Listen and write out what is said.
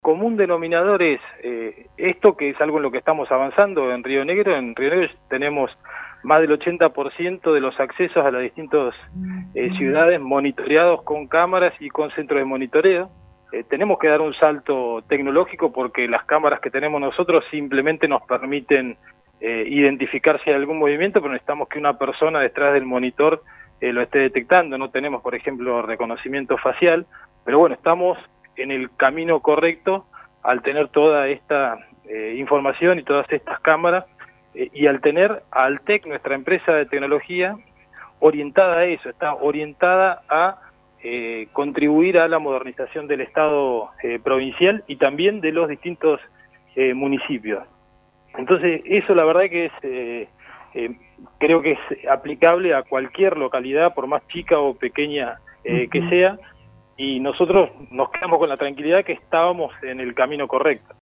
común denominador es esto, que es algo en lo que estamos avanzando en Río Negro. En Río Negro tenemos más del 80% de los accesos a las distintas ciudades monitoreados con cámaras y con centros de monitoreo. Tenemos que dar un salto tecnológico porque las cámaras que tenemos nosotros simplemente nos permiten identificar si hay algún movimiento, pero necesitamos que una persona detrás del monitor lo esté detectando. No tenemos, por ejemplo, reconocimiento facial, pero bueno, estamos en el camino correcto al tener toda esta información y todas estas cámaras y al tener a Altec, nuestra empresa de tecnología, orientada a eso, está orientada a contribuir a la modernización del Estado provincial y también de los distintos municipios. Entonces, eso la verdad que es, creo que es aplicable a cualquier localidad, por más chica o pequeña que sea, y nosotros nos quedamos con la tranquilidad que estábamos en el camino correcto.